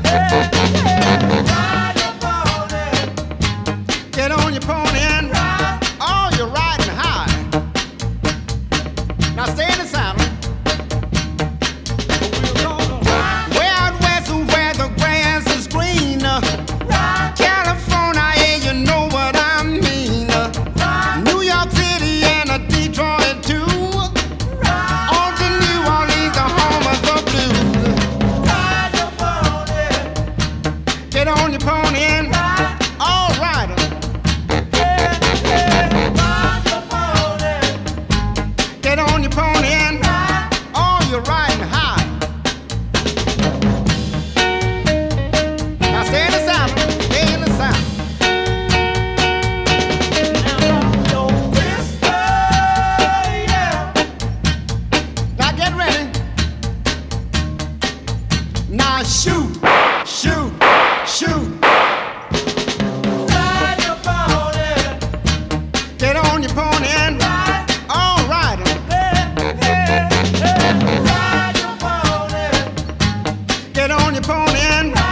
Get on your pony and ride. Oh, you're riding high. Now stay in the saddle. Way out west where the grass is green. California, yeah, you know what I mean. New York City and Detroit too. On to New Orleans, the home of the blues. Get on your pony and ride. All right. Get on your pony and ride. Oh, you're riding high. Now stay in the saddle. Stay in the saddle. Now get ready. Now shoot, shoot, shoot. Get on your pony and ride. All right. Get on your pony and ride.